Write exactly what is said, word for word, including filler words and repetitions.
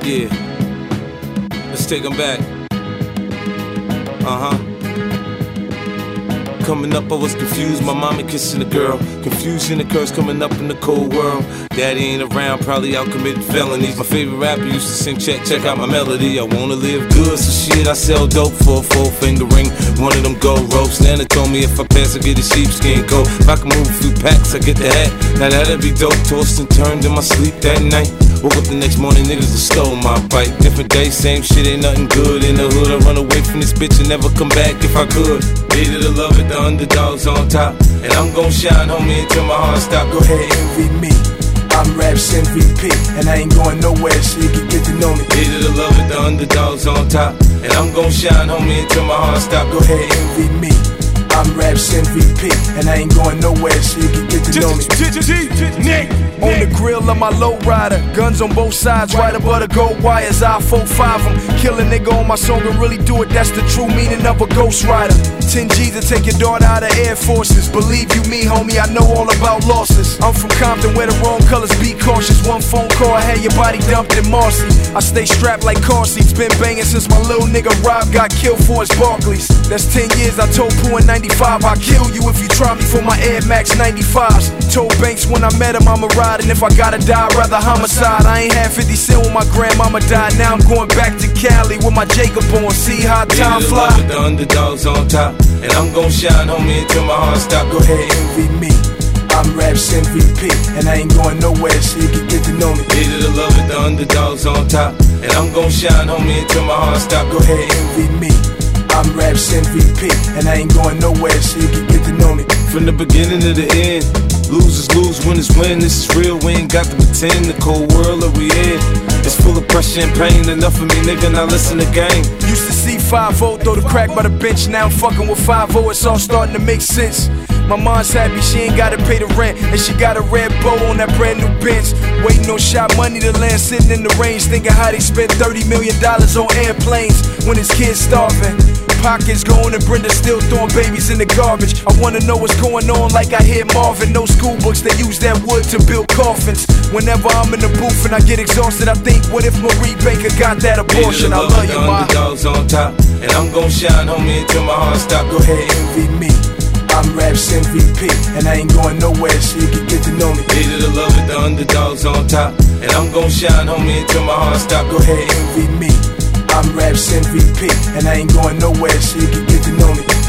Yeah. Let's take them back. Uh-huh. Coming up, I was confused, my mommy kissing a girl. Confusion occurs coming up in the cold world. Daddy ain't around, probably out committing felonies. My favorite rapper used to sing, check, check out my melody. I wanna live good, so shit, I sell dope for a four finger ring. One of them gold ropes. Nana told me if I pass, I get a sheepskin coat. If I can move a few packs, I get the hat. Now that'd be dope. Tossed and turned in my sleep that night. Woke up the next morning, niggas have stole my bike. Different day, same shit, ain't nothing good. In the hood, I run away from this bitch and never come back if I could. Hated to love it, the underdogs on top. And I'm gon' shine, homie, until my heart stop. Go ahead, envy me. I'm Raps M V P, and I ain't going nowhere, so you can get to know me. Hated to love it, the underdogs on top. And I'm gon' shine, homie, until my heart stop. Go ahead, envy me. I'm Raps M V P, and I ain't going nowhere, so you can get to know me. On the grill of my lowrider, guns on both sides, right above the gold wires. I four five them, kill a nigga on my song and really do it. That's the true meaning of a ghost rider. ten G's to take your daughter out of Air Forces. Believe you me, homie, I know all about losses. I'm from Compton where the wrong colors, be cautious. One phone call, I had your body dumped in Marcy. I stay strapped like car seats, been banging since my little nigga Rob got killed for his Barclays. That's ten years, I told Pooh in ninety-five, I'll kill you if you try me for my Air Max ninety-fives. Told Banks when I met him I'ma ride, and if I gotta die, I'd rather homicide. I ain't had fifty cent when my grandmama died. Now I'm going back to Cali with my Jacob on. See how time fly. With the underdogs on top, and I'm gon' shine, homie, until my heart stop. Go ahead, envy me. I'm Raps M V P, and I ain't going nowhere, so you can get to know me. Hated to love it, the underdogs on top, and I'm gon' shine, homie, until my heart stop. Go ahead, envy me. I'm Raps M V P, and I ain't going nowhere, so you can get to know me. From the beginning to the end, losers lose, winners win. This is real, we ain't got to pretend. The cold world that we in, it's full of pressure and pain. Enough of me, nigga, now listen to game. Used to see five oh throw the crack by the bench. Now I'm fucking with five oh, it's all starting to make sense. My mom's happy she ain't gotta pay the rent, and she got a red bow on that brand new Benz. Waiting on shot money to land, sitting in the range, thinking how they spent thirty million dollars on airplanes when his kids starving. Pockets going and Brenda still throwing babies in the garbage. I wanna know what's going on like I hear Marvin. No school books, they use that wood to build coffins. Whenever I'm in the booth and I get exhausted, I think, what if Marie Baker got that abortion? I love you, ma. Underdogs on top, and I'm gon' shine, homie, until my heart stop. Go ahead, envy me. I'm Raps M V P, and I ain't going nowhere, so you can get to know me. Hated to love it, the underdogs on top, and I'm gon' shine, homie, until my heart stop. Go ahead, envy me. I'm Raps M V P, and I ain't going nowhere, so you can get to know me.